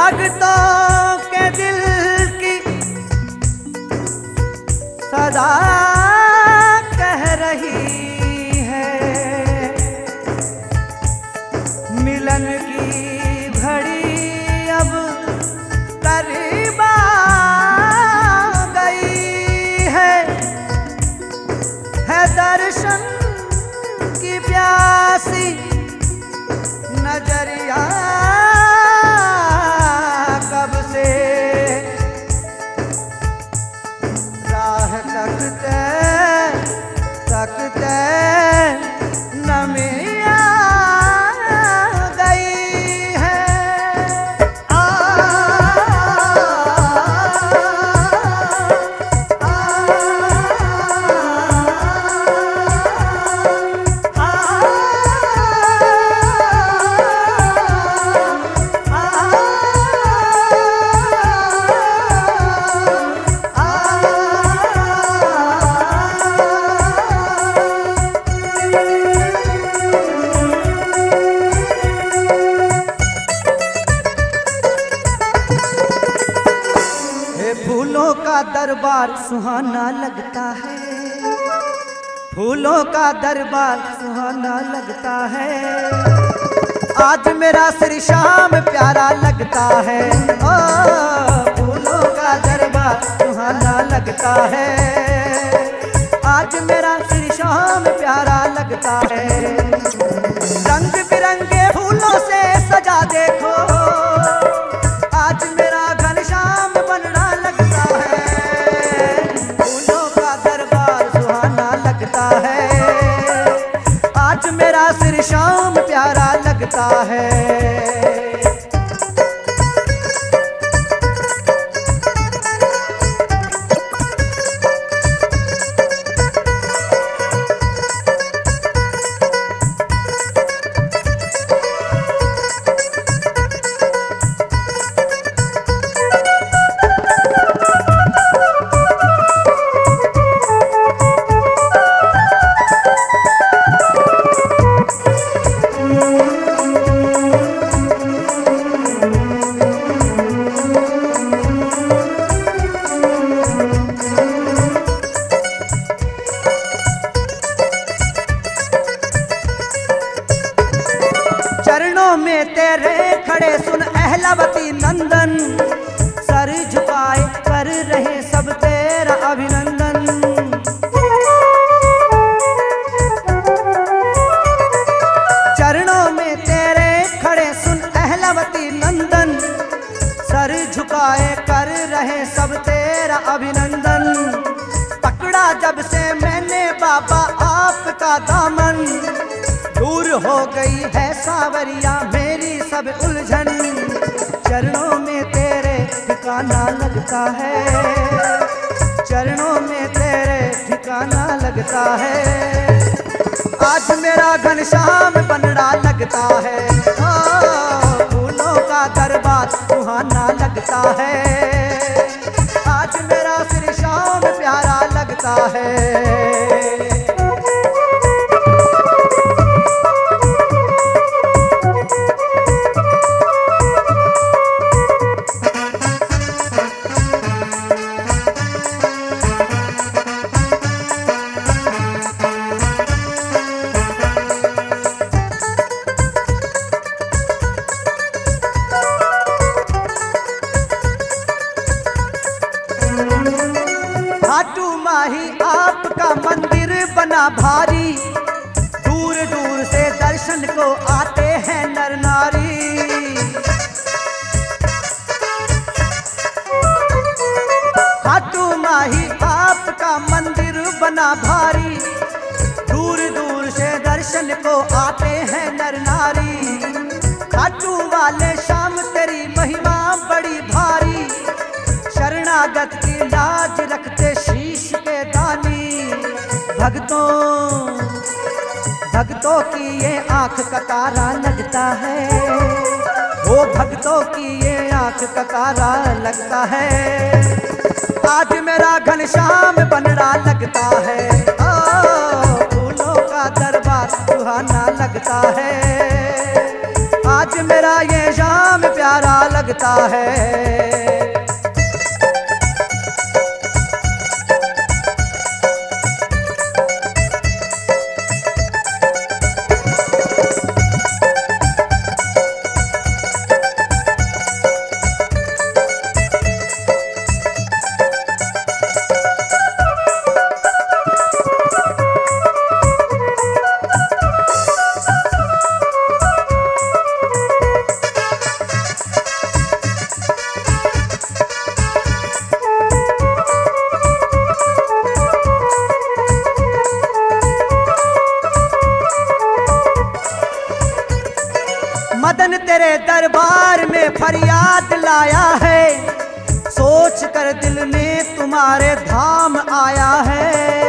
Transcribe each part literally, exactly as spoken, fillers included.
भक्तों के दिल की सदा कह रही है, मिलन की घड़ी अब करीब आ गई है, है दर्शन की प्यासी नजरिया कब से राह तकते तकते नमिया गई है। आ, आ, आ, फूलों का दरबार सुहाना लगता है, फूलों का दरबार सुहाना लगता है, आज मेरा श्री श्याम प्यारा लगता है। ओ फूलों का दरबार सुहाना लगता है, आज मेरा श्री श्याम प्यारा लगता है। रंग बिरंगे फूलों से सजा देखो, आज मेरा घनश्याम बनना लगता है। फूलों का दरबार सुहाना लगता है, आज मेरा श्री श्याम प्यारा लगता है। चरणों में तेरे खड़े सुन अहलावती नंदन, सर झुकाए कर रहे सब तेरा अभिनंदन। चरणों में तेरे खड़े सुन अहलावती नंदन, सर झुकाए कर रहे सब तेरा अभिनंदन। पकड़ा जब से मैंने बाबा आपका दामन, दूर हो गई है सावरिया मेरी सब उलझन। चरणों में तेरे ठिकाना लगता है, चरणों में तेरे ठिकाना लगता है, आज मेरा घनश्याम बनना लगता है। ओ फूलों का दरबार सुहाना लगता है, आज मेरा श्री श्याम प्यारा लगता है। खाटू माही आपका मंदिर बना भारी, दूर दूर से दर्शन को आते हैं नर नारी। खाटू माही आपका मंदिर बना भारी, दूर दूर से दर्शन को आते हैं नर नारी। खाटू वाले श्याम तेरी महिमा बड़ी भारी, शरणागत की लाज रखते शीश के दानी। भक्तों भक्तों की ये आंख का तारा लगता है, वो भक्तों की ये आंख का तारा लगता है, आज मेरा घनश्याम बनना लगता है। ओ फूलों का दरबार सुहाना लगता है, आज आज मेरा ये शाम प्यारा लगता है। मदन तेरे दरबार में फरियाद लाया है, सोच कर दिल में तुम्हारे धाम आया है।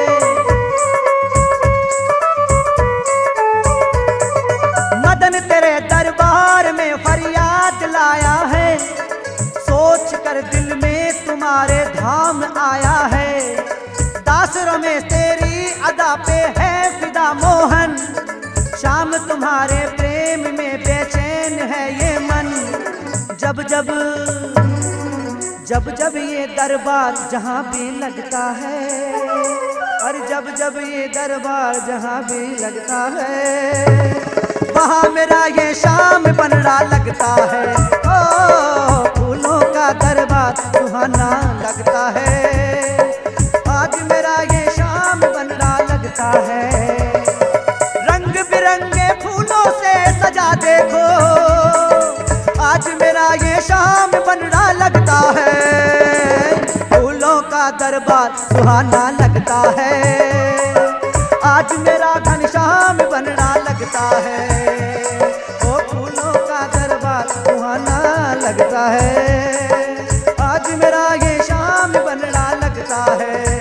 मदन तेरे दरबार में फरियाद लाया है, सोच कर दिल में तुम्हारे धाम आया है। दास रमेश तेरी अदा पे है फिदा मोहन, शाम तुम्हारे प्रेम में बेचैन है ये मन। जब जब जब जब ये दरबार जहाँ भी लगता है, और जब जब ये दरबार जहाँ भी लगता है, वहाँ मेरा ये शाम बनड़ा लगता है। ओ फूलों का दरबार सुहाना लगता है, आज मेरा ये शाम बनड़ा लगता है। बिरंगे फूलों से सजा देखो, आज मेरा ये शाम बनड़ा लगता है। फूलों का दरबार सुहाना लगता है, आज मेरा घनश्याम बनड़ा लगता है। ओ फूलों का दरबार सुहाना लगता है, आज मेरा ये शाम बनड़ा लगता है।